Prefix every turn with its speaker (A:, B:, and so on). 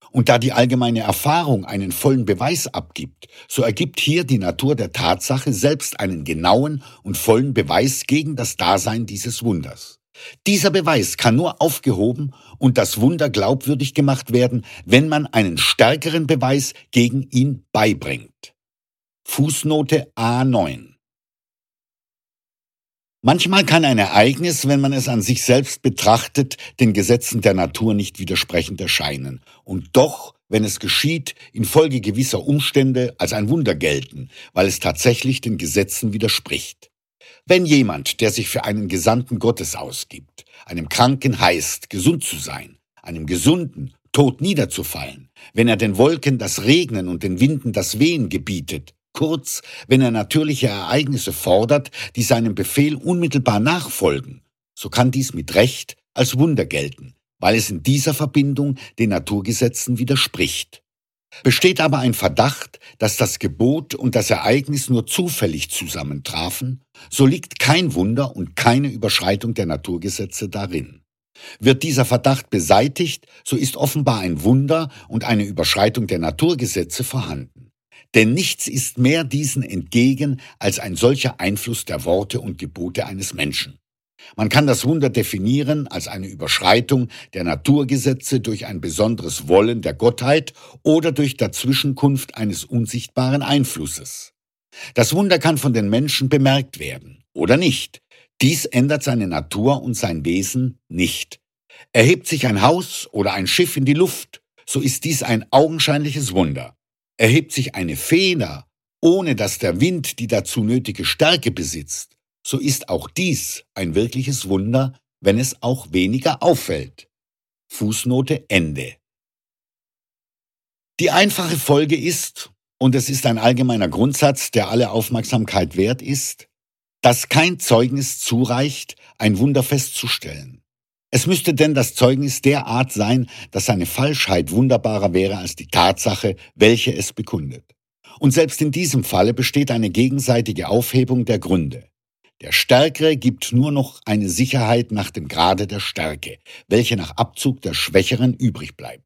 A: Und da die allgemeine Erfahrung einen vollen Beweis abgibt, so ergibt hier die Natur der Tatsache selbst einen genauen und vollen Beweis gegen das Dasein dieses Wunders. Dieser Beweis kann nur aufgehoben und das Wunder glaubwürdig gemacht werden, wenn man einen stärkeren Beweis gegen ihn beibringt. Fußnote A9. Manchmal kann ein Ereignis, wenn man es an sich selbst betrachtet, den Gesetzen der Natur nicht widersprechend erscheinen und doch, wenn es geschieht, infolge gewisser Umstände als ein Wunder gelten, weil es tatsächlich den Gesetzen widerspricht. Wenn jemand, der sich für einen Gesandten Gottes ausgibt, einem Kranken heißt, gesund zu sein, einem Gesunden, tot niederzufallen, wenn er den Wolken das Regnen und den Winden das Wehen gebietet, kurz, wenn er natürliche Ereignisse fordert, die seinem Befehl unmittelbar nachfolgen, so kann dies mit Recht als Wunder gelten, weil es in dieser Verbindung den Naturgesetzen widerspricht. Besteht aber ein Verdacht, dass das Gebot und das Ereignis nur zufällig zusammentrafen, so liegt kein Wunder und keine Überschreitung der Naturgesetze darin. Wird dieser Verdacht beseitigt, so ist offenbar ein Wunder und eine Überschreitung der Naturgesetze vorhanden. Denn nichts ist mehr diesen entgegen als ein solcher Einfluss der Worte und Gebote eines Menschen. Man kann das Wunder definieren als eine Überschreitung der Naturgesetze durch ein besonderes Wollen der Gottheit oder durch Dazwischenkunft eines unsichtbaren Einflusses. Das Wunder kann von den Menschen bemerkt werden oder nicht. Dies ändert seine Natur und sein Wesen nicht. Erhebt sich ein Haus oder ein Schiff in die Luft, so ist dies ein augenscheinliches Wunder. Erhebt sich eine Feder, ohne dass der Wind die dazu nötige Stärke besitzt, so ist auch dies ein wirkliches Wunder, wenn es auch weniger auffällt. Fußnote Ende. Die einfache Folge ist, und es ist ein allgemeiner Grundsatz, der alle Aufmerksamkeit wert ist, dass kein Zeugnis zureicht, ein Wunder festzustellen. Es müsste denn das Zeugnis derart sein, dass seine Falschheit wunderbarer wäre als die Tatsache, welche es bekundet. Und selbst in diesem Falle besteht eine gegenseitige Aufhebung der Gründe. Der Stärkere gibt nur noch eine Sicherheit nach dem Grade der Stärke, welche nach Abzug der Schwächeren übrig bleibt.